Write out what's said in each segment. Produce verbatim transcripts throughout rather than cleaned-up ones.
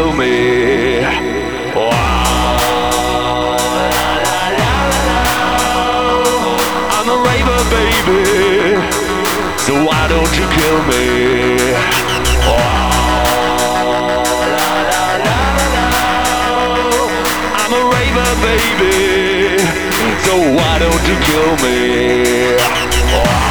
kill me? Oh, I'm a raver, baby, so why don't you kill me? Oh, I'm a raver, baby, so why don't you kill me? Oh.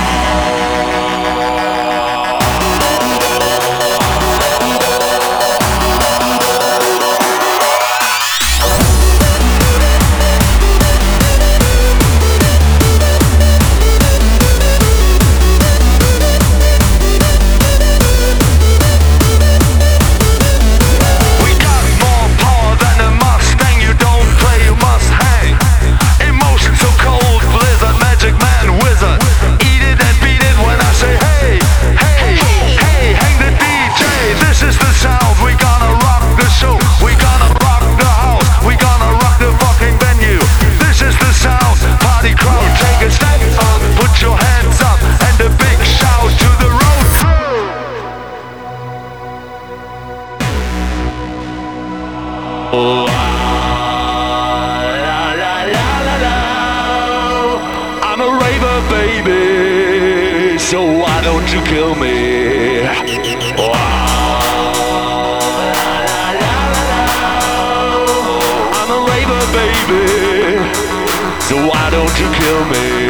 Oh, la, la, la, la, la. I'm a raver, baby, so why don't you kill me? Oh, la, la, la, la. I'm a raver, baby, so why don't you kill me?